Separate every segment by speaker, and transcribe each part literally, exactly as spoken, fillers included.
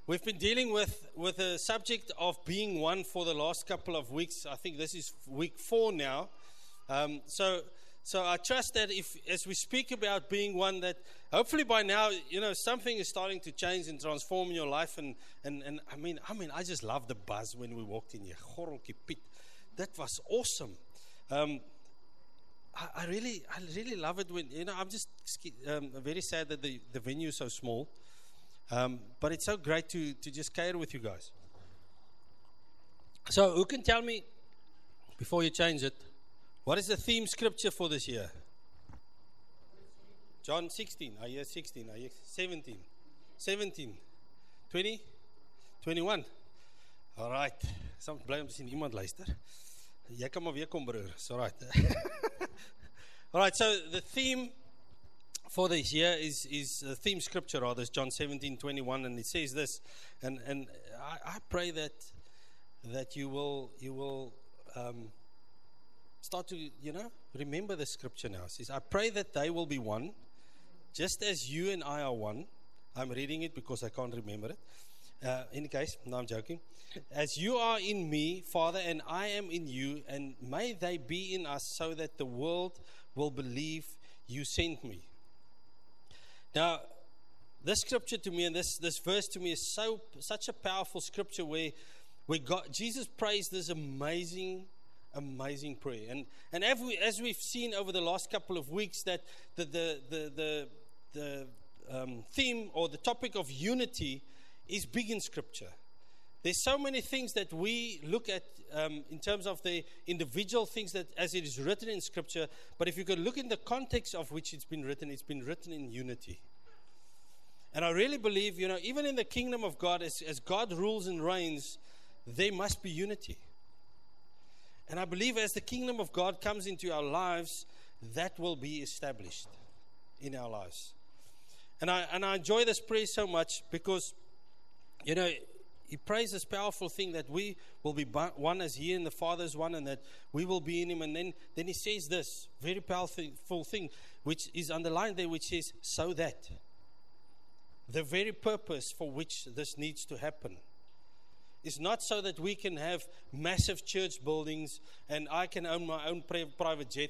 Speaker 1: We've been dealing with, with the subject of being one for the last couple of weeks. I think this is week four now. Um, so so I trust that if, as we speak about being one, that hopefully by now, you know, something is starting to change and transform in your life. And, and, and I mean, I mean, I just love the buzz when we walked in here. Gorreltjie Piet. That was awesome. Um, I, I really, I really love it when, you know, I'm just um, very sad that the, the venue is so small. Um, but it's so great to, to just care with you guys. So who can tell me, before you change it, what is the theme scripture for this year? John sixteen. Are you sixteen? Are you seventeen? seventeen. twenty? twenty-one. All right. Some bly om te sien iemand luister. Jy kan maar weer kom broer. It's all right. All right, so the theme for this year is, is the theme scripture, rather, is John seventeen twenty-one, and it says this, and, and I, I pray that that you will you will um, start to, you know, remember the scripture now. It says, I pray that they will be one, just as you and I are one. I'm reading it because I can't remember it. Uh, in case, no, I'm joking. As you are in me, Father, and I am in you, and may they be in us, so that the world will believe you sent me. Now, this scripture to me, and this, this verse to me, is so such a powerful scripture where, where God, Jesus prays this amazing, amazing prayer. And and as, we, as we've seen over the last couple of weeks, that the the the the, the um, theme or the topic of unity is big in scripture. There's so many things that we look at um, in terms of the individual things that as it is written in Scripture. But if you could look in the context of which it's been written, it's been written in unity. And I really believe, you know, even in the kingdom of God, as, as God rules and reigns, there must be unity. And I believe as the kingdom of God comes into our lives, that will be established in our lives. And I, and I enjoy this prayer so much because, you know, he prays this powerful thing that we will be one as he and the Father is one, and that we will be in him. And then, then he says this very powerful thing, which is underlined there, which says, so that. The very purpose for which this needs to happen is not so that we can have massive church buildings and I can own my own private jet.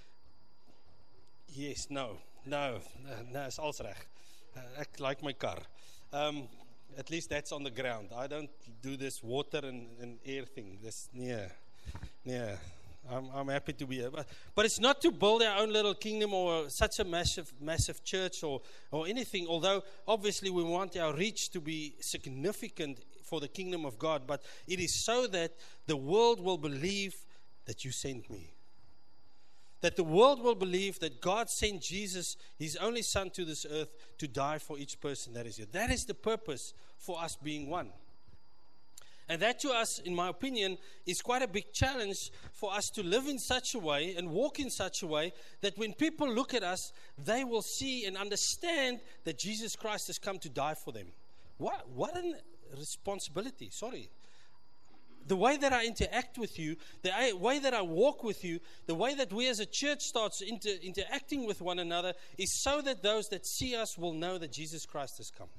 Speaker 1: Yes, no, no, no, it's alles reg. Ek like my car. Um, At least that's on the ground. I don't do this water and, and air thing. This, yeah, yeah. I'm, I'm happy to be here. But, but it's not to build our own little kingdom or such a massive, massive church or, or anything. Although, obviously, we want our reach to be significant for the kingdom of God. But it is so that the world will believe that you sent me. That the world will believe that God sent Jesus, his only son, to this earth to die for each person that is here. That is the purpose for us being one. And that to us, in my opinion, is quite a big challenge for us to live in such a way and walk in such a way that when people look at us, they will see and understand that Jesus Christ has come to die for them. What, what a responsibility, sorry. The way that I interact with you, the way that I walk with you, the way that we as a church starts inter, interacting with one another is so that those that see us will know that Jesus Christ has come.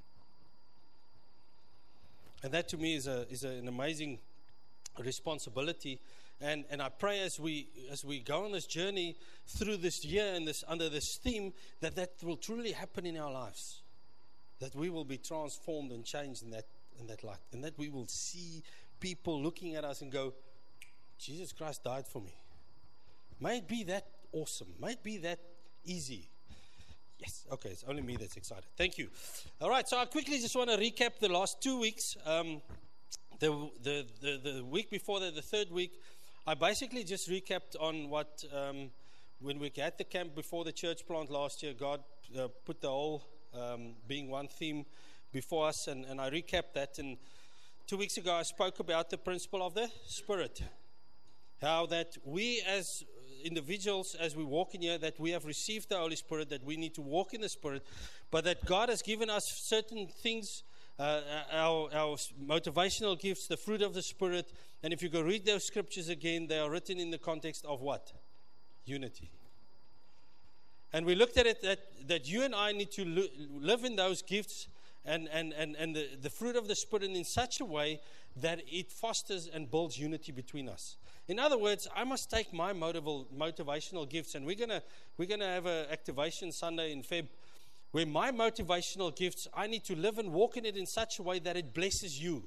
Speaker 1: And that to me is a is a, an amazing responsibility. And and I pray as we as we go on this journey through this year and this under this theme that that will truly happen in our lives. That we will be transformed and changed in that in that light, and that we will see people looking at us and go, Jesus Christ died for me. May it be that awesome. May it be that easy. Yes, okay, it's only me that's excited. Thank you. All right, so I quickly just want to recap the last two weeks. Um, the, the, the, the week before that, the third week, I basically just recapped on what, um, when we had the camp before the church plant last year, God uh, put the whole um, being one theme before us, and, and I recapped that. And two weeks ago, I spoke about the principle of the Spirit. How that we as individuals, as we walk in here, that we have received the Holy Spirit, that we need to walk in the Spirit, but that God has given us certain things, uh, our, our motivational gifts, the fruit of the Spirit. And if you go read those scriptures again, they are written in the context of what? Unity. And we looked at it that, that you and I need to lo- live in those gifts and, and, and, and the, the fruit of the Spirit in such a way that it fosters and builds unity between us. In other words, I must take my motival, motivational gifts, and we're gonna we're gonna have an activation Sunday in February, where my motivational gifts, I need to live and walk in it in such a way that it blesses you,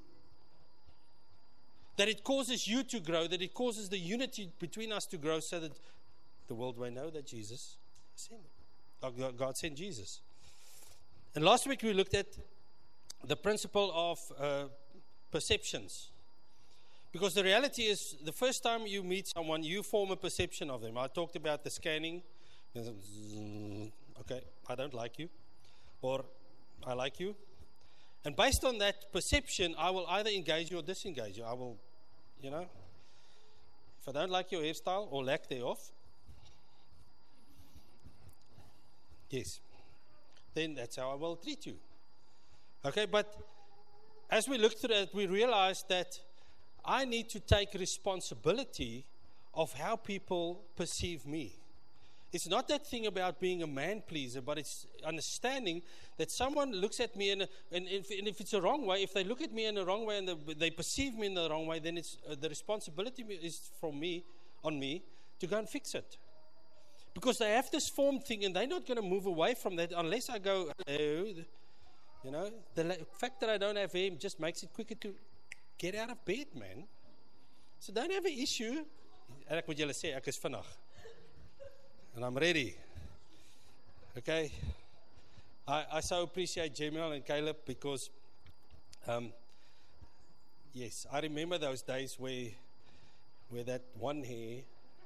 Speaker 1: that it causes you to grow, that it causes the unity between us to grow, so that the world may know that Jesus sent, or God sent Jesus. And last week we looked at the principle of uh, perceptions. Because the reality is, the first time you meet someone, you form a perception of them. I talked about the scanning. Okay, I don't like you. Or, I like you. And based on that perception, I will either engage you or disengage you. I will, you know, if I don't like your hairstyle or lack thereof, yes, then that's how I will treat you. Okay, but as we look through that, we realize that I need to take responsibility of how people perceive me. It's not that thing about being a man pleaser, but it's understanding that someone looks at me, in a, and, if, and if it's a wrong way, if they look at me in the wrong way and the, they perceive me in the wrong way, then it's uh, the responsibility is from me, on me, to go and fix it. Because they have this formed thing, and they're not going to move away from that unless I go, hello. You know, the la- fact that I don't have hair just makes it quicker to get out of bed, man. So don't have an issue. En ek moet julle sê, ek is vinnig. And I'm ready. Okay. I, I so appreciate Jamil and Caleb because, um, yes, I remember those days where, where that one hair,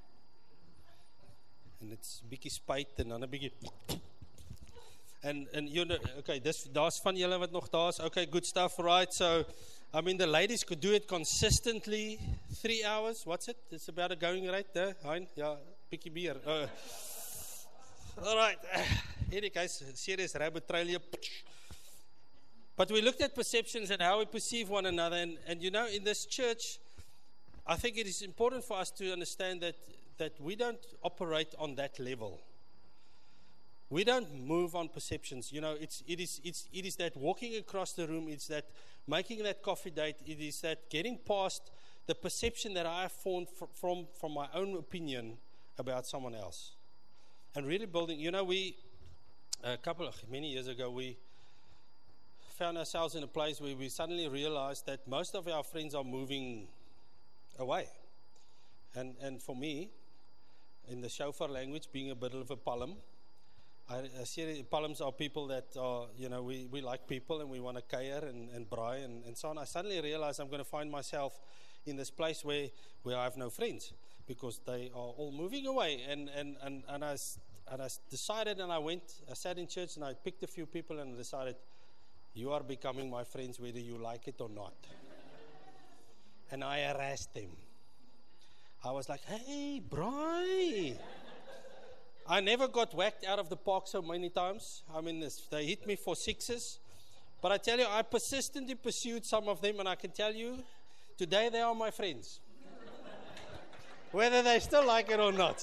Speaker 1: and it's bietjie spyt en dan 'n bietjie. And and you know, okay, this daar's van julle wat nog daar's. Okay, good stuff, right? So, I mean, the ladies could do it consistently, three hours. What's it? It's about a going rate there, hein? Ja, bietjie bier. Uh, all right. Here guys, serious rabbit trail here. But we looked at perceptions and how we perceive one another, and and you know, in this church, I think it is important for us to understand that that we don't operate on that level. We don't move on perceptions. You know, it's it is it's it is that walking across the room. It's that making that coffee date. It is that getting past the perception that I have formed fr- from from my own opinion about someone else, and really building. You know, we a couple of many years ago we found ourselves in a place where we suddenly realized that most of our friends are moving away, and and for me, in the shofar language, being a bit of a palm. I, I see palms are people that are, you know, we, we like people and we want to care and, and braai and, and so on. I suddenly realized I'm going to find myself in this place where, where I have no friends because they are all moving away. And, and, and, and, I, and I decided, and I went, I sat in church and I picked a few people and decided, you are becoming my friends whether you like it or not. And I harassed them. I was like, hey, braai. I never got whacked out of the park so many times. I mean, this, they hit me for sixes. But I tell you, I persistently pursued some of them, and I can tell you, today they are my friends. Whether they still like it or not.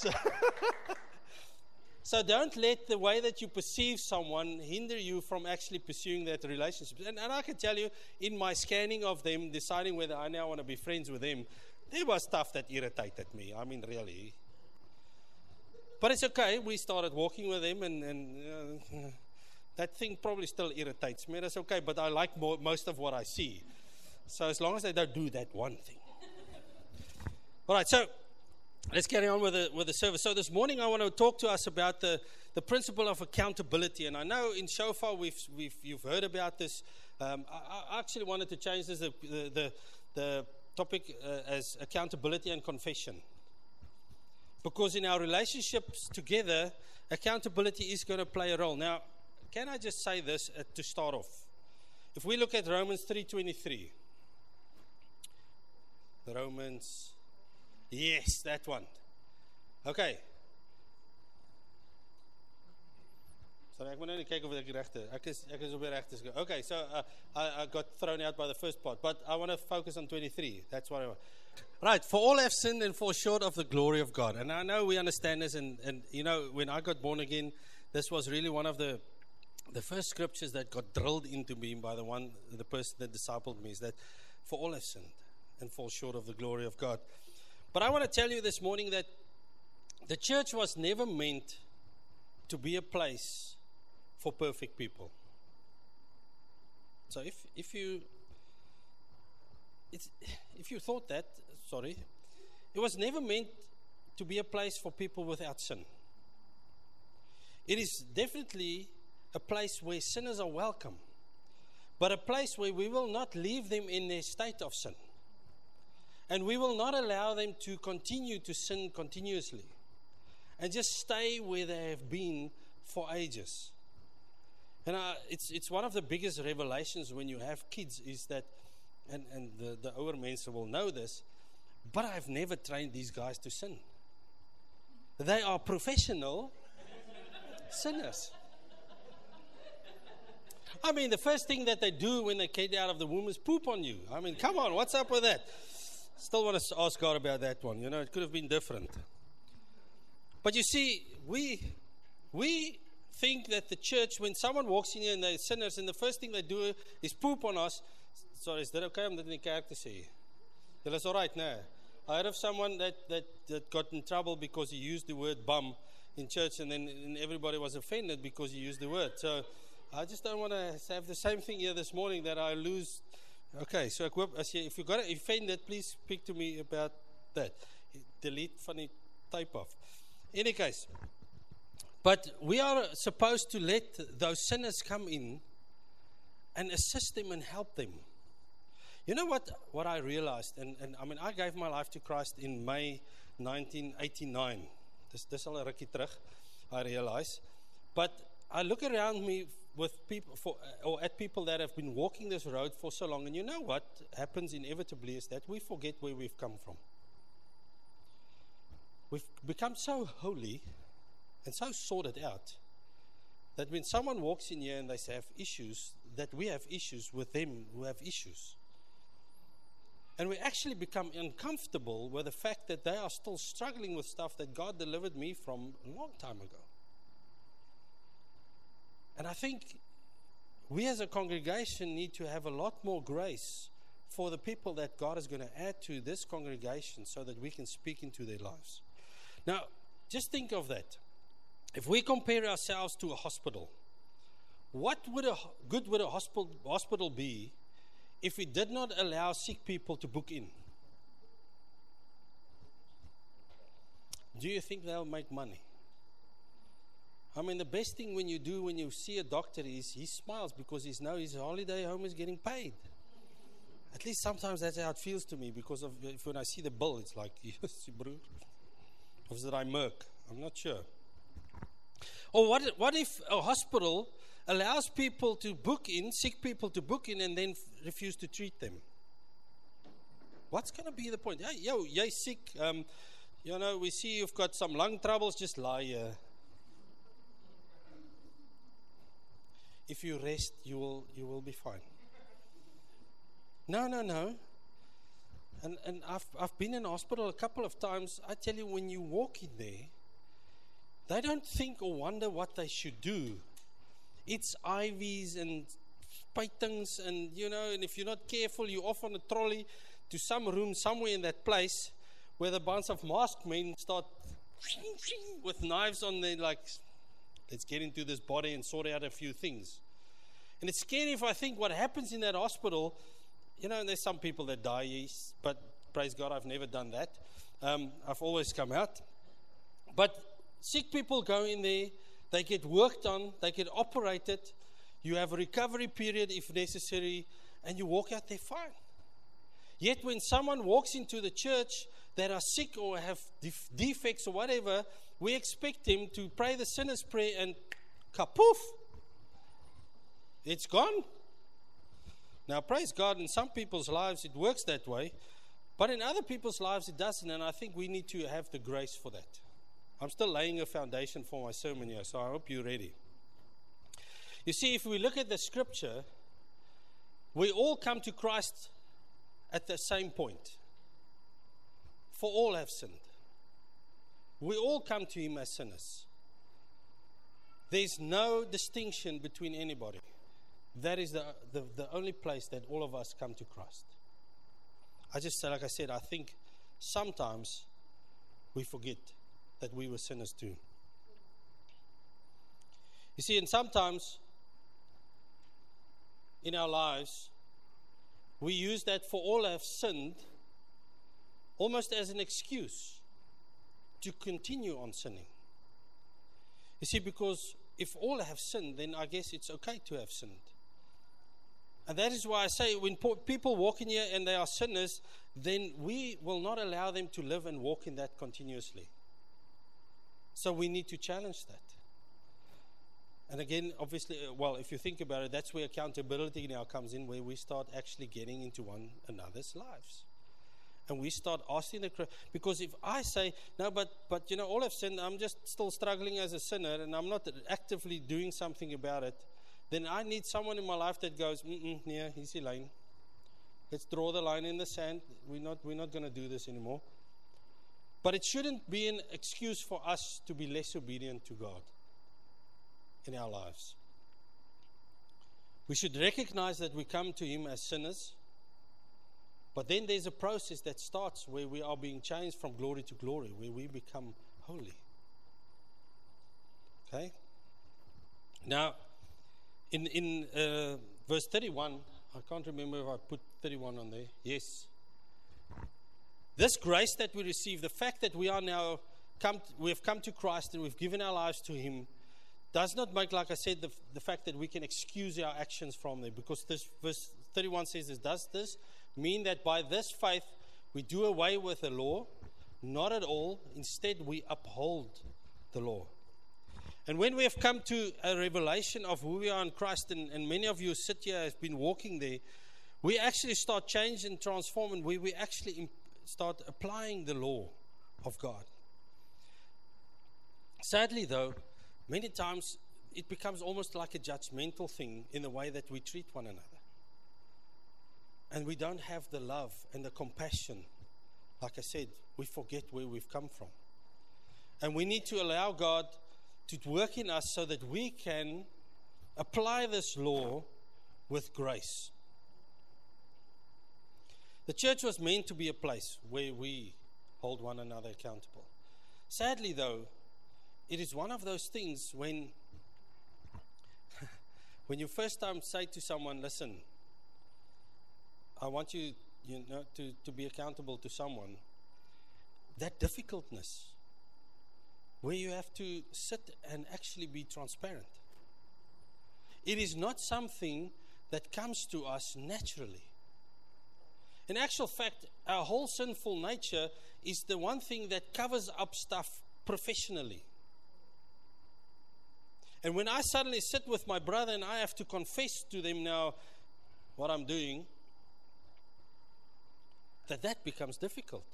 Speaker 1: So don't let the way that you perceive someone hinder you from actually pursuing that relationship. And, and I can tell you, in my scanning of them, deciding whether I now want to be friends with them, there was stuff that irritated me. I mean, really. But it's okay. We started walking with them, and, and uh, that thing probably still irritates me. That's okay, but I like more, most of what I see. So as long as they don't do that one thing. All right, so let's carry on with the, with the service. So this morning I want to talk to us about the, the principle of accountability. And I know in Shofar we've, we've you've heard about this. Um, I, I actually wanted to change this, the, the, the topic uh, as accountability and confession. Because in our relationships together, accountability is going to play a role. Now, can I just say this uh, to start off? If we look at Romans three twenty-three. Romans, yes, that one. Okay. Sorry, ek moet nou net kyk of ek regte. Ek is ek is op die regte. Okay, so uh, I, I got thrown out by the first part, but I want to focus on twenty-three. That's what I want. Right, for all have sinned and fall short of the glory of God. And I know we understand this, and, and you know, when I got born again, this was really one of the the first scriptures that got drilled into me by the one, the person that discipled me, is that for all have sinned and fall short of the glory of God. But I want to tell you this morning that the church was never meant to be a place for perfect people. So if if you it's, if you thought that, sorry, it was never meant to be a place for people without sin. It is definitely a place where sinners are welcome, but a place where we will not leave them in their state of sin. And we will not allow them to continue to sin continuously and just stay where they have been for ages. And uh, it's it's one of the biggest revelations when you have kids is that, and, and the, the older men will know this, but I've never trained these guys to sin. They are professional sinners. I mean, the first thing that they do when they get out of the womb is poop on you. I mean, come on, what's up with that? Still want to ask God about that one. You know, it could have been different. But you see, we we think that the church, when someone walks in here and they're sinners, and the first thing they do is poop on us. Sorry, is that okay? I'm not in the character say. That's all right now. I heard of someone that, that, that got in trouble because he used the word bum in church, and then and everybody was offended because he used the word. So I just don't want to have the same thing here this morning that I lose. Okay, so if you got offended, please speak to me about that. Delete funny type off. In any case, but we are supposed to let those sinners come in and assist them and help them. You know what, what I realized, and, and I mean, I gave my life to Christ in May nineteen eighty-nine. Dis, dis al 'n rukkie terug, I realize. But I look around me with people, for, or at people that have been walking this road for so long, and you know what happens inevitably is that we forget where we've come from. We've become so holy and so sorted out that when someone walks in here and they have issues, that we have issues with them who have issues. And we actually become uncomfortable with the fact that they are still struggling with stuff that God delivered me from a long time ago. And I think we as a congregation need to have a lot more grace for the people that God is going to add to this congregation so that we can speak into their lives. Now, just think of that. If we compare ourselves to a hospital, what would a good would a hospital hospital be if we did not allow sick people to book in? Do you think they'll make money? I mean, the best thing when you do when you see a doctor is he smiles because he knows his holiday home is getting paid. At least sometimes that's how it feels to me, because of, if when I see the bill, it's like, yes, bro. Or is it I murk? I'm not sure. Or what, what if a hospital allows people to book in, sick people to book in, and then f- refuse to treat them? What's going to be the point? Hey, yo, you're sick. Um, you know, we see you've got some lung troubles. Just lie here. If you rest, you will you will be fine. No, no, no. And and I've I've been in hospital a couple of times. I tell you, when you walk in there, they don't think or wonder what they should do. It's I Vs and spuitings, and you know, and if you're not careful, you're off on a trolley to some room somewhere in that place where the bunch of masked men start with knives on their, like, let's get into this body and sort out a few things. And it's scary if I think what happens in that hospital. You know, and there's some people that die, yes, but praise God, I've never done that. Um, I've always come out. But sick people go in there, they get worked on, they get operated, you have a recovery period if necessary, and you walk out there fine. Yet when someone walks into the church that are sick or have def- defects or whatever, we expect him to pray the sinner's prayer and kapoof, it's gone. Now, praise God, in some people's lives it works that way, but in other people's lives it doesn't, and I think we need to have the grace for that. I'm still laying a foundation for my sermon here, so I hope you're ready. You see, if we look at the scripture, we all come to Christ at the same point. For all have sinned. We all come to Him as sinners. There's no distinction between anybody. That is the, the, the only place that all of us come to Christ. I just say, like I said, I think sometimes we forget that we were sinners too. You see, and sometimes in our lives, we use that for all have sinned almost as an excuse to continue on sinning. You see, because if all have sinned, then I guess it's okay to have sinned. And that is why I say when people walk in here and they are sinners, then we will not allow them to live and walk in that continuously. So we need to challenge that. And again, obviously, well, if you think about it, that's where accountability now comes in, where we start actually getting into one another's lives. And we start asking the question, because if I say, no, but, but you know, all have sinned, I'm just still struggling as a sinner, and I'm not actively doing something about it, then I need someone in my life that goes, mm-mm, yeah, here's the line. Let's draw the line in the sand. We're not, we're not going to do this anymore. But it shouldn't be an excuse for us to be less obedient to God in our lives. We should recognize that we come to Him as sinners, but then there's a process that starts where we are being changed from glory to glory, where we become holy. Okay? Now, in, in uh, verse thirty-one, I can't remember if I put thirty-one on there. Yes. This grace that we receive, the fact that we are now come, to, we have come to Christ and we've given our lives to Him, does not make, like I said, the, the fact that we can excuse our actions from there. Because this verse thirty-one says this, does this mean that by this faith we do away with the law? Not at all. Instead, we uphold the law. And when we have come to a revelation of who we are in Christ, and, and many of you sit here have been walking there, we actually start changing and transforming, where we actually imp- start applying the law of God. Sadly, though, many times it becomes almost like a judgmental thing in the way that we treat one another. And we don't have the love and the compassion. Like I said, we forget where we've come from. And we need to allow God to work in us so that we can apply this law with grace. The church was meant to be a place where we hold one another accountable. Sadly, though, it is one of those things when when you first time say to someone, listen, I want you, you know, to, to be accountable to someone, that difficultness, where you have to sit and actually be transparent. It is not something that comes to us naturally. In actual fact, our whole sinful nature is the one thing that covers up stuff professionally. And when I suddenly sit with my brother and I have to confess to them now what I'm doing, that that becomes difficult.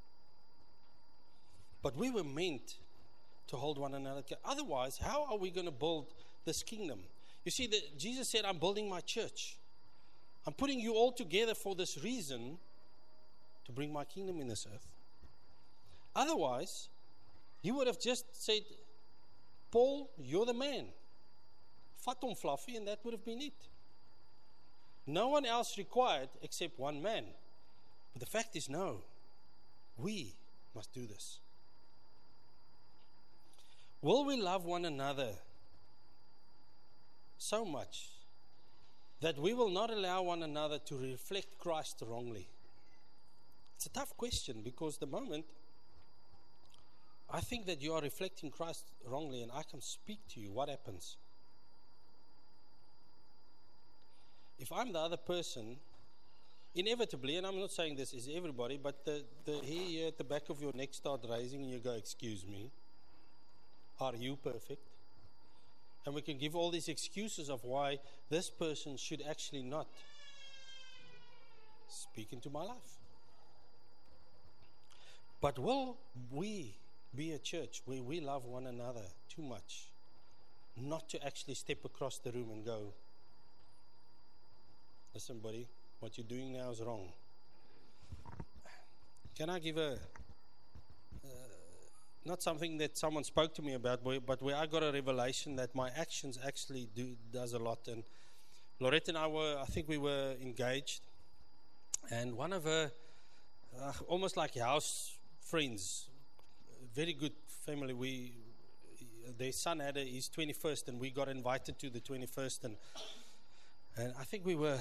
Speaker 1: But we were meant to hold one another. Otherwise, how are we going to build this kingdom? You see, the, Jesus said, I'm building my church. I'm putting you all together for this reason, to bring my kingdom in this earth. Otherwise, He would have just said, Paul, you're the man. Vat hom Fluffy, and that would have been it. No one else required except one man. But the fact is, no. We must do this. Will we love one another so much that we will not allow one another to reflect Christ wrongly? It's a tough question, because the moment I think that you are reflecting Christ wrongly and I can speak to you, what happens? If I'm the other person, inevitably, and I'm not saying this is everybody, but the, the hair here at the back of your neck start raising and you go, excuse me, are you perfect? And we can give all these excuses of why this person should actually not speak into my life. But will we be a church where we love one another too much not to actually step across the room and go, listen, buddy, what you're doing now is wrong. Can I give a uh, not something that someone spoke to me about, but where I got a revelation that my actions actually do does a lot. And Lorette and I were, I think we were engaged, and one of her, uh, almost like house friends, very good family. We, their son had a, his twenty-first, and we got invited to the twenty-first, and and I think we were.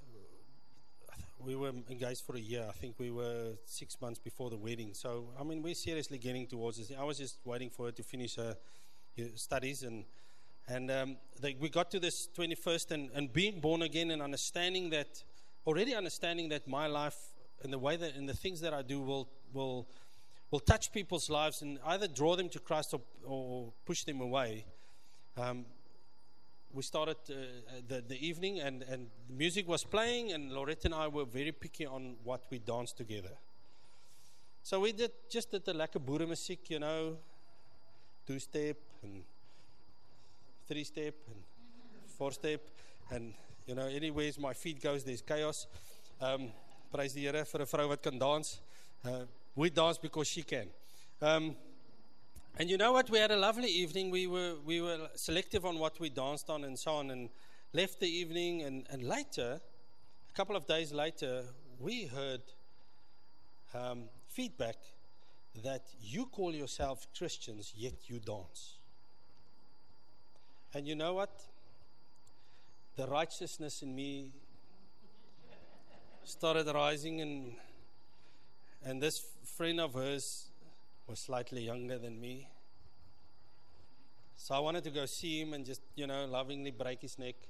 Speaker 1: We were engaged for a year. I think we were six months before the wedding. So, I mean, we're seriously getting towards this. I was just waiting for her to finish her, her studies. And and um, they, we got to this twenty-first, and, and being born again and understanding that, already understanding that my life and the way that, and the things that I do will will will touch people's lives and either draw them to Christ or, or push them away. Um, We started uh, the, the evening, and, and the music was playing, and Lorette and I were very picky on what we danced together. So we did just did the lekker boeremuziek, you know, two-step and three-step and four-step, and, you know, anywhere my feet goes, there's chaos. Um, praise die Here vir 'n vrou wat kan dans. Uh, we dance because she can. Um, And you know what? We had a lovely evening. We were we were selective on what we danced on and so on, and left the evening. And, and later, a couple of days later, we heard um, feedback that you call yourself Christians, yet you dance. And you know what? The righteousness in me started rising, and and this friend of hers was slightly younger than me. So I wanted to go see him and just, you know, lovingly break his neck.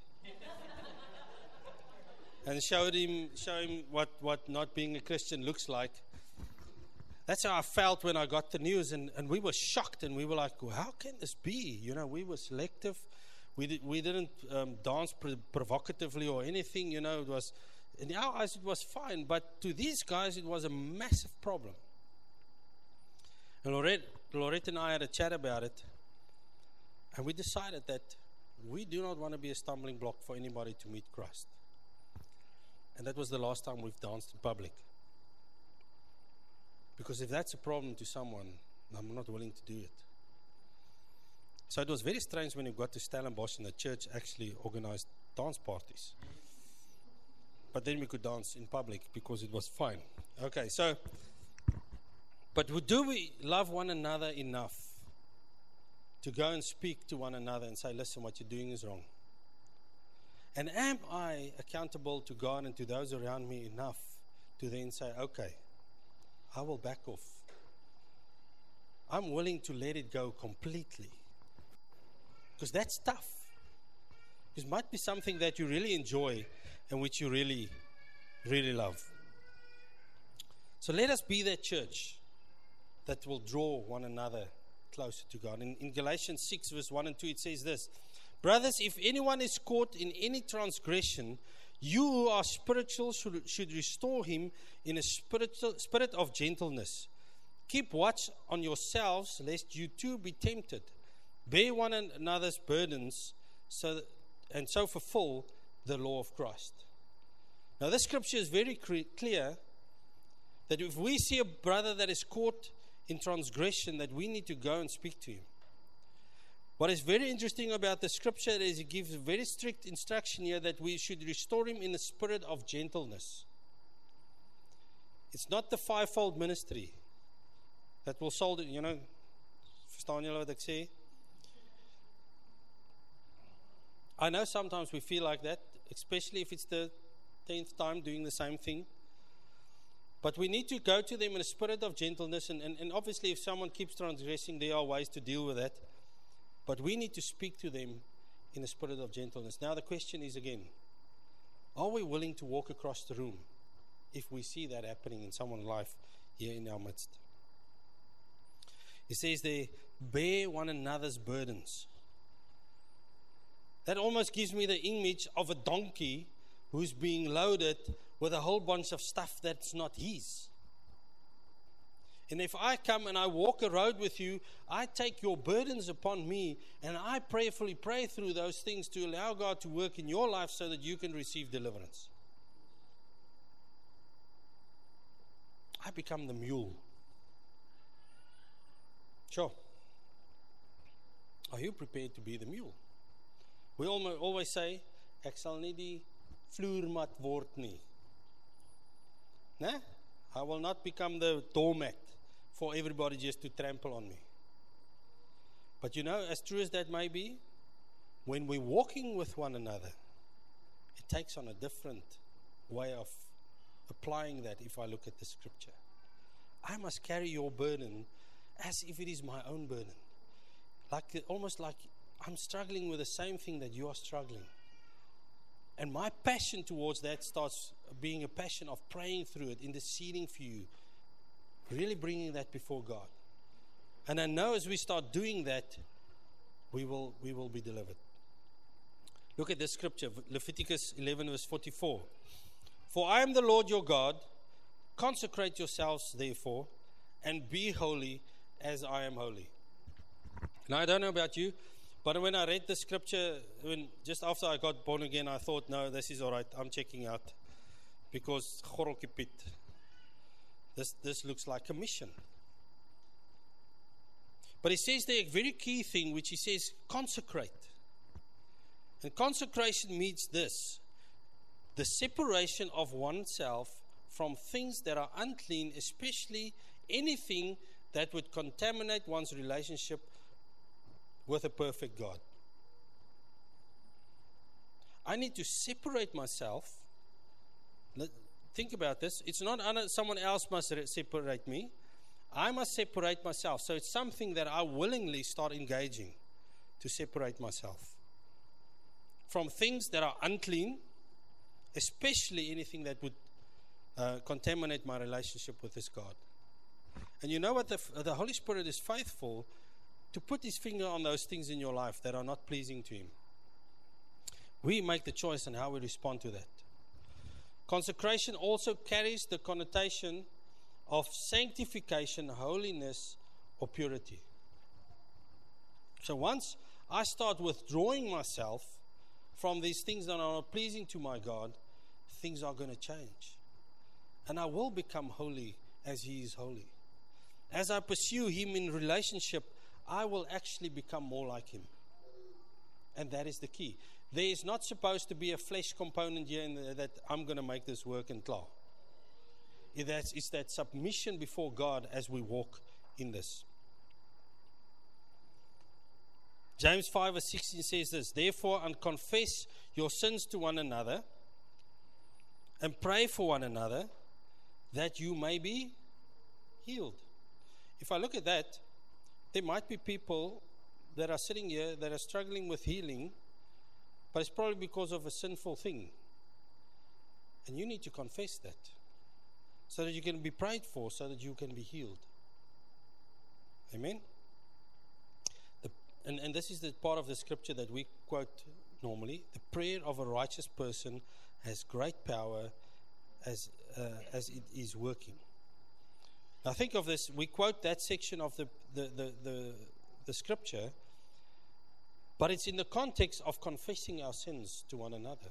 Speaker 1: And showed him, show him what, what not being a Christian looks like. That's how I felt when I got the news. And, and we were shocked, and we were like, well, how can this be? You know, we were selective. We, did, we didn't um, dance pro- provocatively or anything. You know, it was, in our eyes, it was fine. But to these guys, it was a massive problem. And Lorette, Lorette and I had a chat about it, and we decided that we do not want to be a stumbling block for anybody to meet Christ. And that was the last time we've danced in public. Because if that's a problem to someone, I'm not willing to do it. So it was very strange when we got to Stellenbosch and the church actually organized dance parties. But then we could dance in public because it was fine. Okay, so... But do we love one another enough to go and speak to one another and say, listen, what you're doing is wrong? And am I accountable to God and to those around me enough to then say, okay, I will back off. I'm willing to let it go completely. Because that's tough. It might be something that you really enjoy and which you really, really love. So let us be that church that will draw one another closer to God. In, in Galatians six, verse one and two, it says this: Brothers, if anyone is caught in any transgression, you who are spiritual should, should restore him in a spiritual, spirit of gentleness. Keep watch on yourselves, lest you too be tempted. Bear one another's burdens, so that, and so fulfill the law of Christ. Now, this scripture is very clear that if we see a brother that is caught in transgression, that we need to go and speak to him. What is very interesting about the scripture is it gives a very strict instruction here that we should restore him in the spirit of gentleness. It's not the fivefold ministry that will solve it, you know. Verstaan julle wat ek sê? I know sometimes we feel like that, especially if it's the tenth time doing the same thing. But we need to go to them in a spirit of gentleness. And, and, and obviously, if someone keeps transgressing, there are ways to deal with that. But we need to speak to them in a spirit of gentleness. Now, the question is again, are we willing to walk across the room if we see that happening in someone's life here in our midst? He says there, bear one another's burdens. That almost gives me the image of a donkey who's being loaded with a whole bunch of stuff that's not his. And if I come and I walk a road with you, I take your burdens upon me, and I prayerfully pray through those things to allow God to work in your life so that you can receive deliverance. I become the mule. Sure. Are you prepared to be the mule? We always say, ek sal nie die vloermat word nie. Né? I will not become the doormat for everybody just to trample on me. But you know, as true as that may be, when we're walking with one another, it takes on a different way of applying that if I look at the scripture. I must carry your burden as if it is my own burden. Like almost like I'm struggling with the same thing that you are struggling. And my passion towards that starts being a passion of praying through it, interceding for you, really bringing that before God. And I know as we start doing that, we will we will be delivered. Look at this scripture, Leviticus eleven verse forty-four. For I am the Lord your God, consecrate yourselves therefore, and be holy as I am holy. Now I don't know about you, but when I read the scripture, when just after I got born again, I thought, no, this is all right, I'm checking out. Because this, this looks like a mission. But he says there a very key thing, which he says, consecrate. And consecration means this: the separation of oneself from things that are unclean, especially anything that would contaminate one's relationship with a perfect God. I need to separate myself. Think about this. It's not someone else must separate me. I must separate myself. So it's something that I willingly start engaging to separate myself from things that are unclean, especially anything that would uh, contaminate my relationship with this God. And you know what? The, the Holy Spirit is faithful to put his finger on those things in your life that are not pleasing to him. We make the choice on how we respond to that. Consecration also carries the connotation of sanctification, holiness, or purity. So once I start withdrawing myself from these things that are not pleasing to my God, things are going to change. And I will become holy as he is holy. As I pursue him in relationship, I will actually become more like him. And that is the key. There is not supposed to be a flesh component here in the, that I'm going to make this work and claw. It's, it's that submission before God as we walk in this. James five verse sixteen says this: therefore, and confess your sins to one another and pray for one another that you may be healed. If I look at that, there might be people that are sitting here that are struggling with healing, but it's probably because of a sinful thing. And you need to confess that so that you can be prayed for, so that you can be healed. Amen? The, and, and this is the part of the scripture that we quote normally. The prayer of a righteous person has great power as, uh, as it is working. Now think of this. We quote that section of the, the, the, the, the scripture, but it's in the context of confessing our sins to one another.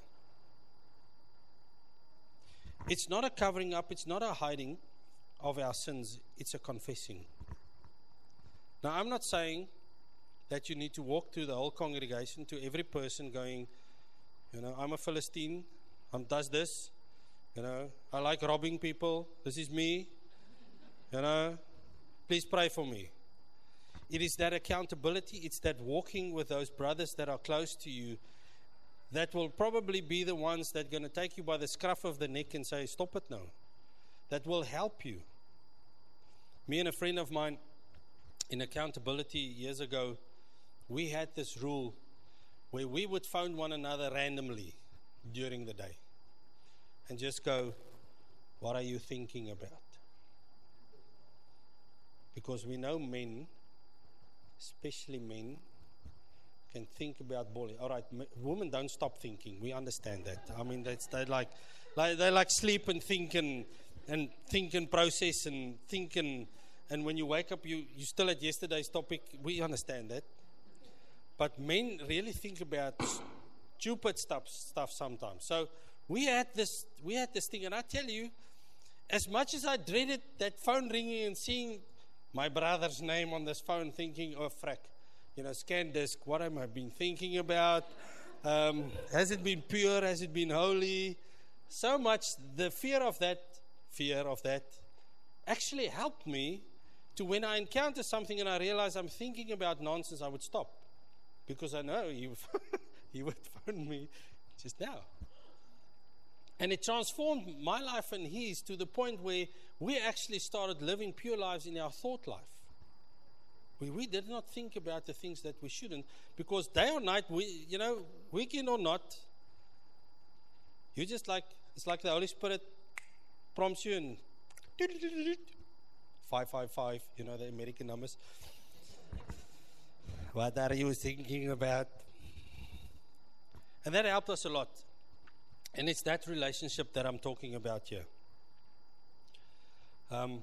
Speaker 1: It's not a covering up, it's not a hiding of our sins, it's a confessing. Now I'm not saying that you need to walk through the whole congregation to every person going, you know, I'm a Philistine, I'm does this, you know, I like robbing people, this is me, you know, please pray for me. It is that accountability, it's that walking with those brothers that are close to you that will probably be the ones that are going to take you by the scruff of the neck and say, stop it now. That will help you. Me and a friend of mine in accountability years ago, we had this rule where we would phone one another randomly during the day and just go, what are you thinking about? Because we know men, especially men, can think about bullying. All right, m- women don't stop thinking. We understand that. I mean, that's they like, like they like sleep and think and and think and process and think and and when you wake up, you you still at yesterday's topic. We understand that, but men really think about stupid stuff stuff sometimes. So we had this we had this thing, and I tell you, as much as I dreaded that phone ringing and seeing my brother's name on this phone thinking, oh, frack, you know, scan disk, what am I been thinking about? Um, has it been pure? Has it been holy? So much, the fear of that, fear of that, actually helped me to when I encounter something and I realize I'm thinking about nonsense, I would stop. Because I know he would, he would phone me just now. And it transformed my life and his to the point where we actually started living pure lives in our thought life. We, we did not think about the things that we shouldn't, because day or night, we, you know, weekend or not, you just like, it's like the Holy Spirit prompts you and five five five, you know, the American numbers. What are you thinking about? And that helped us a lot. And it's that relationship that I'm talking about here. Um,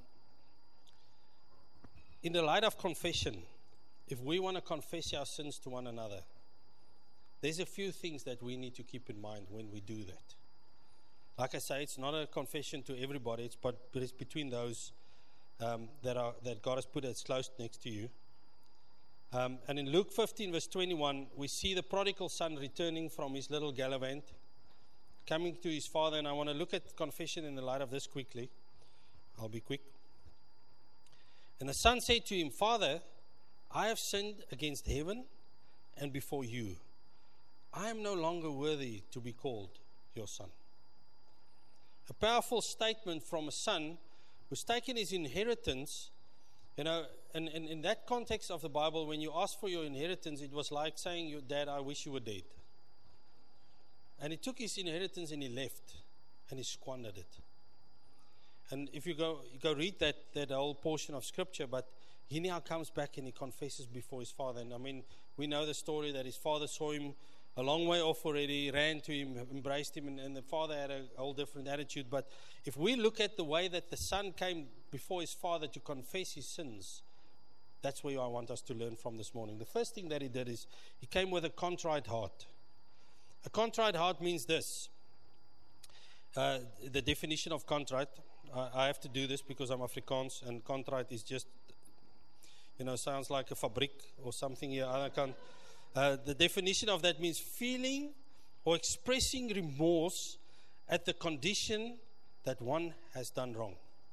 Speaker 1: in the light of confession, if we want to confess our sins to one another, there's a few things that we need to keep in mind when we do that. Like I say, it's not a confession to everybody, it's but, but it's between those um, that are that God has put as close next to you. Um, and in Luke fifteen, verse twenty-one, we see the prodigal son returning from his little gallivant, coming to his father. And I want to look at confession in the light of this quickly. I'll be quick. And the son said to him, Father, I have sinned against heaven and before you. I am no longer worthy to be called your son. A powerful statement from a son who's taken his inheritance. You know, and, and in that context of the Bible, when you ask for your inheritance, it was like saying, your dad, I wish you were dead. And he took his inheritance and he left, and he squandered it. And if you go you go read that, that whole portion of Scripture, but he now comes back and he confesses before his father. And I mean, we know the story that his father saw him a long way off already, ran to him, embraced him, and, and the father had a whole different attitude. But if we look at the way that the son came before his father to confess his sins, that's where I want us to learn from this morning. The first thing that he did is he came with a contrite heart. A contrite heart means this. Uh, the definition of contrite, I, I have to do this because I'm Afrikaans, and contrite is just, you know, sounds like a fabriek or something here. I can't. Uh, the definition of that means feeling or expressing remorse at the condition that one has done wrong.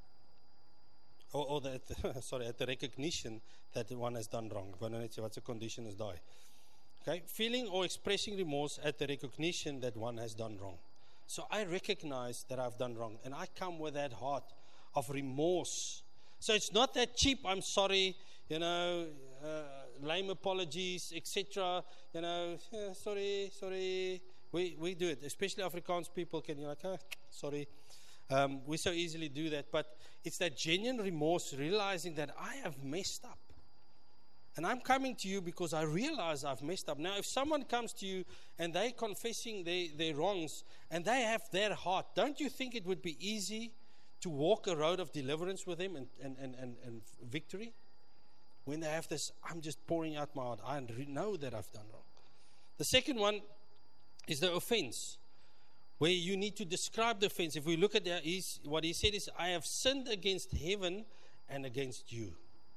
Speaker 1: Or, or the, sorry, at the recognition that one has done wrong. What's a condition is die. Okay, feeling or expressing remorse at the recognition that one has done wrong. So I recognize that I've done wrong, and I come with that heart of remorse. So it's not that cheap, I'm sorry, you know, uh, lame apologies, et cetera. You know, yeah, sorry, sorry. We we do it, especially Afrikaans people can, you know, like, oh, sorry. Um, we so easily do that, but it's that genuine remorse, realizing that I have messed up. And I'm coming to you because I realize I've messed up. Now, if someone comes to you and they're confessing their, their wrongs and they have their heart, don't you think it would be easy to walk a road of deliverance with them and, and, and, and, and victory? When they have this, I'm just pouring out my heart. I know that I've done wrong. The second one is the offense, where you need to describe the offense. If we look at that, he's, what he said is, I have sinned against heaven and against you.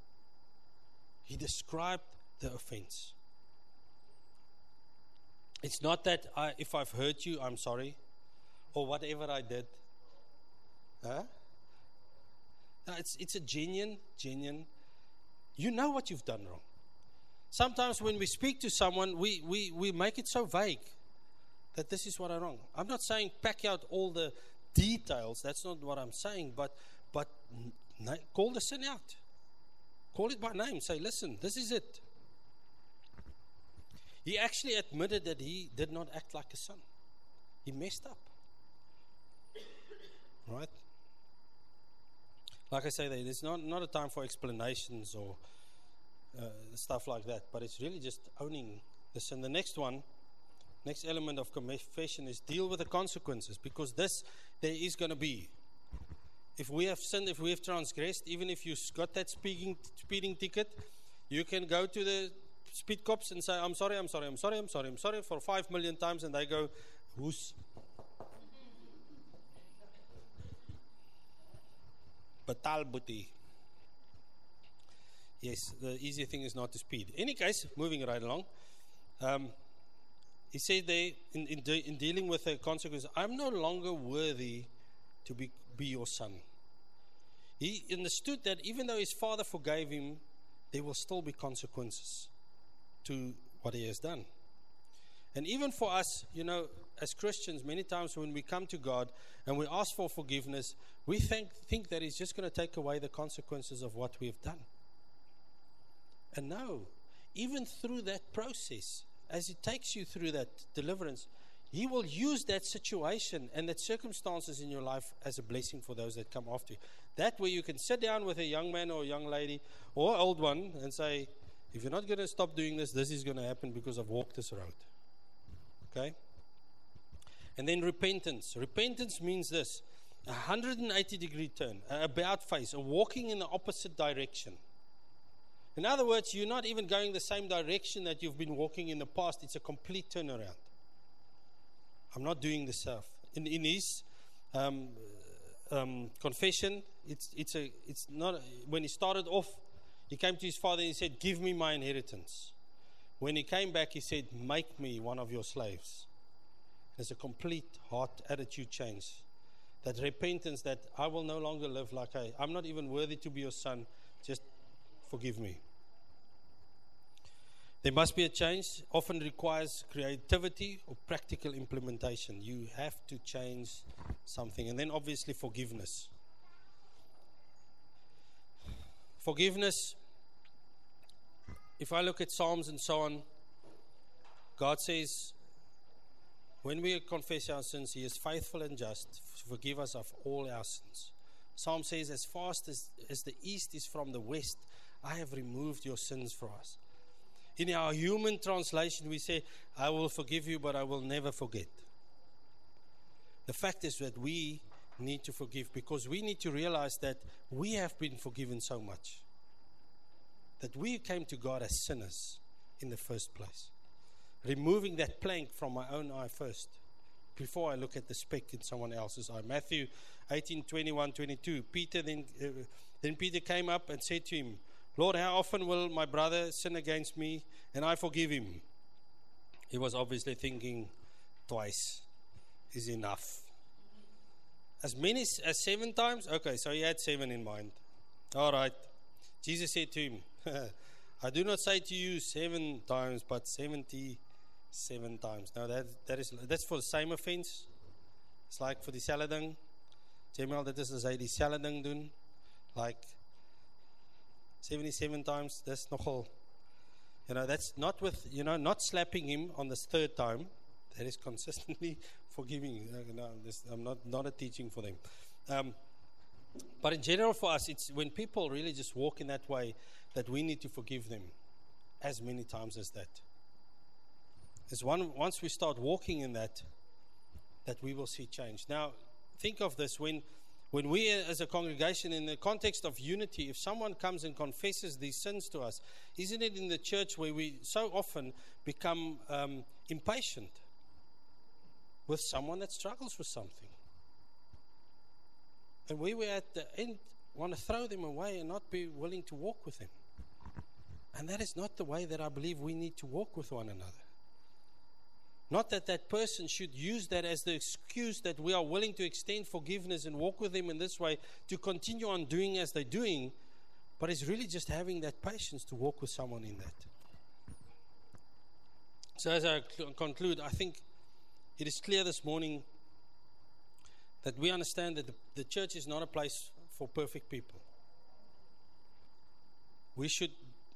Speaker 1: He described the offense. It's not that I, if I've hurt you, I'm sorry, or whatever I did. Huh? No, it's, it's a genuine, genuine, you know what you've done wrong. Sometimes when we speak to someone, we, we, we make it so vague that this is what I'm wrong. I'm not saying pack out all the details. That's not what I'm saying. But but n- call the sin out. Call it by name. Say, listen, this is it. He actually admitted that he did not act like a son. He messed up. Right? Like I say, there's not, not a time for explanations or uh, stuff like that. But it's really just owning the sin. The next one, next element of confession is deal with the consequences, because this there is going to be. If we have sinned, if we have transgressed, even if you got that speeding, speeding ticket, you can go to the speed cops and say, I'm sorry, I'm sorry, I'm sorry, I'm sorry, I'm sorry, for five million times, and they go, who's? Betal boetie. Yes, the easy thing is not to speed. Any case, moving right along. Um, he said there, in, in, de- in dealing with the consequences, I'm no longer worthy to be, be your son. He understood that even though his father forgave him, there will still be consequences to what he has done. And even for us, you know, as Christians, many times when we come to God and we ask for forgiveness, we think, think that he's just going to take away the consequences of what we've done. And no, even through that process, as he takes you through that deliverance, he will use that situation and that circumstances in your life as a blessing for those that come after you. That way you can sit down with a young man or a young lady or an old one and say, if you're not going to stop doing this, this is going to happen because I've walked this road. Okay? And then repentance. Repentance means this, a one hundred eighty degree turn, a about face, a walking in the opposite direction. In other words, you're not even going the same direction that you've been walking in the past. It's a complete turnaround. I'm not doing this stuff. In, in his um, um, confession, it's it's a it's not. When he started off, he came to his father and he said, "Give me my inheritance." When he came back, he said, "Make me one of your slaves." There's a complete heart attitude change. That repentance that I will no longer live like I. I'm not even worthy to be your son. Just forgive me. There must be a change. Often requires creativity or practical implementation. You have to change something. And then obviously forgiveness. Forgiveness. If I look at Psalms and so on, God says, when we confess our sins, He is faithful and just to forgive us of all our sins. Psalm says, as fast as, as the east is from the west, I have removed your sins for us. In our human translation, we say, I will forgive you, but I will never forget. The fact is that we need to forgive because we need to realize that we have been forgiven so much. That we came to God as sinners in the first place. Removing that plank from my own eye first before I look at the speck in someone else's eye. Matthew eighteen, twenty-one, twenty-two. Peter then, uh, then Peter came up and said to him, Lord, how often will my brother sin against me and I forgive him? He was obviously thinking twice is enough. As many as seven times? Okay, so he had seven in mind. All right. Jesus said to him, I do not say to you seven times, but seventy-seven times. Now that that is that's for the same offense. It's like for die selfde ding. Jemal, dit is as hy dieselfde ding doen. Like seventy-seven times, that's nogal. You know, that's not with, you know, not slapping him on the third time. That is consistently forgiving. No, this, I'm not, not a teaching for them. Um, but in general for us, it's when people really just walk in that way that we need to forgive them as many times as that. It's one, once we start walking in that, that we will see change. Now, think of this, when When we as a congregation, in the context of unity, if someone comes and confesses these sins to us, isn't it in the church where we so often become um, impatient with someone that struggles with something? And we were at the end want to throw them away and not be willing to walk with them. And that is not the way that I believe we need to walk with one another. Not that that person should use that as the excuse that we are willing to extend forgiveness and walk with them in this way to continue on doing as they're doing, but it's really just having that patience to walk with someone in that. So as I cl- conclude, I think it is clear this morning that we understand that the, the church is not a place for perfect people. We should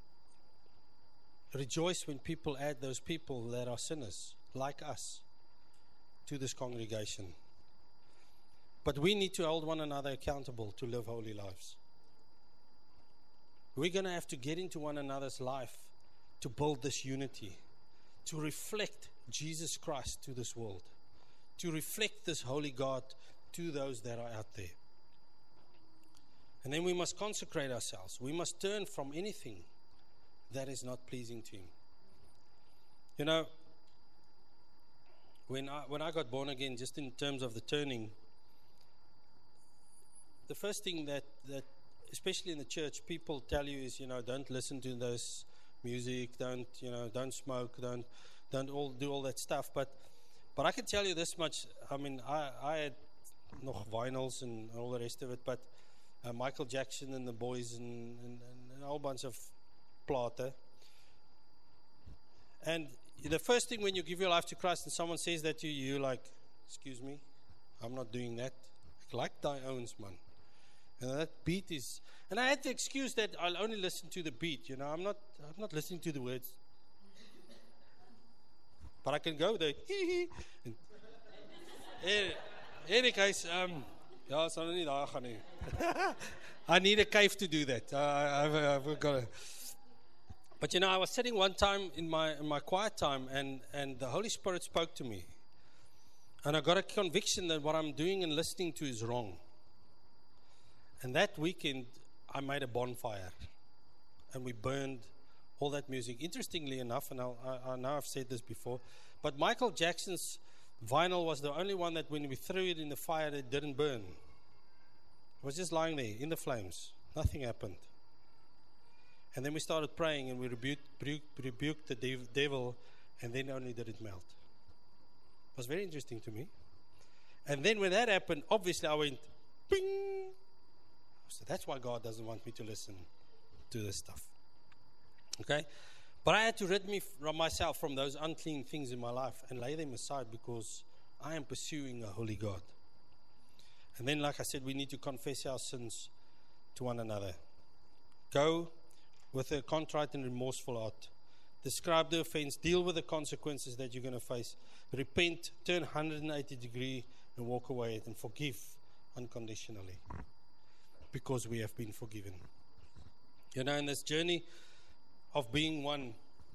Speaker 1: rejoice when people add those people that are sinners like us to this congregation. But we need to hold one another accountable to live holy lives. We're going to have to get into one another's life to build this unity, to reflect Jesus Christ to this world, to reflect this holy God to those that are out there. And then we must consecrate ourselves. We must turn from anything that is not pleasing to Him. You know, When I, when I got born again, just in terms of the turning, the first thing that, that especially in the church, people tell you is, you know, don't listen to this music, don't, you know, don't smoke, don't, don't all do all that stuff. But, but I can tell you this much. I mean, I, I had nog vinyls and all the rest of it, but uh, Michael Jackson and the boys and, and, and a whole bunch of plate. And the first thing when you give your life to Christ and someone says that to you, you're like, excuse me, I'm not doing that. Like thy owns, man. And that beat is, and I had the excuse that I'll only listen to the beat. You know, I'm not, I'm not listening to the words. But I can go there. And, any case, um, ja, sal nie daar gaan nie. I need a cave to do that. I, I've, I've got a. But you know, I was sitting one time in my in my quiet time, and and the Holy Spirit spoke to me. And I got a conviction that what I'm doing and listening to is wrong. And that weekend, I made a bonfire. And we burned all that music. Interestingly enough, and I'll, I, I know I've said this before, but Michael Jackson's vinyl was the only one that when we threw it in the fire, it didn't burn. It was just lying there in the flames. Nothing happened. And then we started praying, and we rebuked, rebuked, rebuked the dev- devil, and then only did it melt. It was very interesting to me. And then when that happened, obviously I went, bing. So that's why God doesn't want me to listen to this stuff. Okay? But I had to rid me from myself from those unclean things in my life and lay them aside because I am pursuing a holy God. And then, like I said, we need to confess our sins to one another. Go with a contrite and remorseful heart. Describe the offense, deal with the consequences that you're going to face. Repent, turn one hundred eighty degree and walk away and forgive unconditionally because we have been forgiven. You know, in this journey of being one,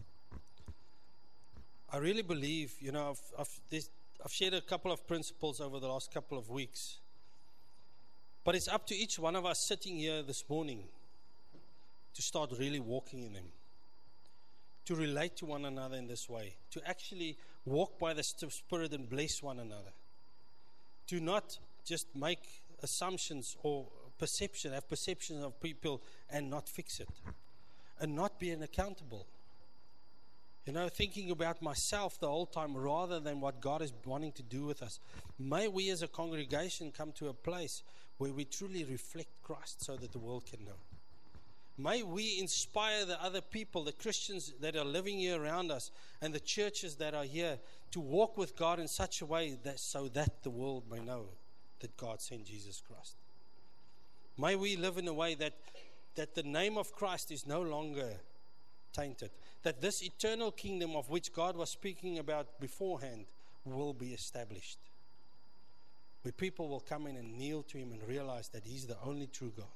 Speaker 1: I really believe, you know, I've, I've, this, I've shared a couple of principles over the last couple of weeks. But it's up to each one of us sitting here this morning to start really walking in them. To relate to one another in this way, to actually walk by the Spirit and bless one another, to not just make assumptions or perception, have perceptions of people and not fix it, and not being accountable. You know, thinking about myself the whole time rather than what God is wanting to do with us. May we as a congregation come to a place where we truly reflect Christ so that the world can know. May we inspire the other people, the Christians that are living here around us, and the churches that are here to walk with God in such a way that so that the world may know that God sent Jesus Christ. May we live in a way that, that the name of Christ is no longer tainted. That this eternal kingdom of which God was speaking about beforehand will be established. Where people will come in and kneel to Him and realize that He's the only true God.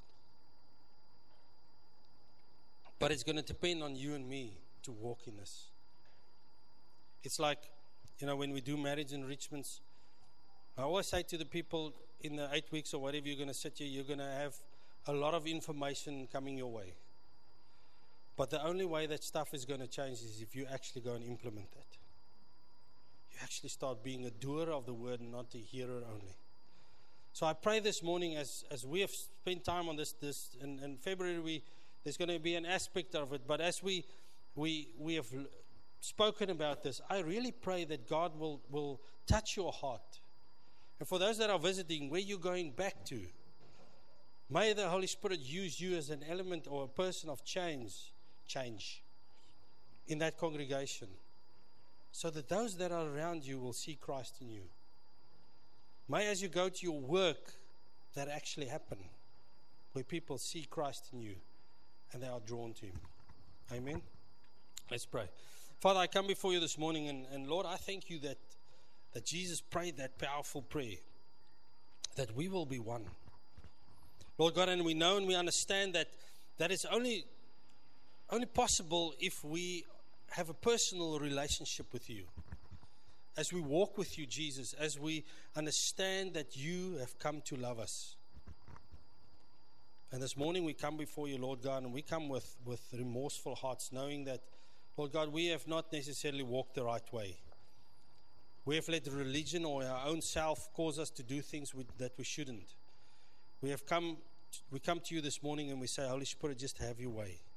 Speaker 1: But it's going to depend on you and me to walk in this. It's like, you know, when we do marriage enrichments, I always say to the people in the eight weeks or whatever you're going to sit here, you're going to have a lot of information coming your way. But the only way that stuff is going to change is if you actually go and implement it. You actually start being a doer of the word and not a hearer only. So I pray this morning as, as we have spent time on this, this in, in February, we there's going to be an aspect of it. But as we we we have spoken about this, I really pray that God will, will touch your heart. And for those that are visiting, where you're going back to, may the Holy Spirit use you as an element or a person of change, change in that congregation, so that those that are around you will see Christ in you. May as you go to your work, that actually happen, where people see Christ in you and they are drawn to Him. Amen. Let's pray. Father, I come before you this morning, and, and Lord, I thank you that, that Jesus prayed that powerful prayer, that we will be one. Lord God, and we know and we understand that that is only, only possible if we have a personal relationship with you. As we walk with you, Jesus, as we understand that you have come to love us. And this morning we come before you, Lord God, and we come with, with remorseful hearts, knowing that, Lord God, we have not necessarily walked the right way. We have let religion or our own self cause us to do things we, that we shouldn't. We have come we come to you this morning and we say, Holy Spirit, just have your way.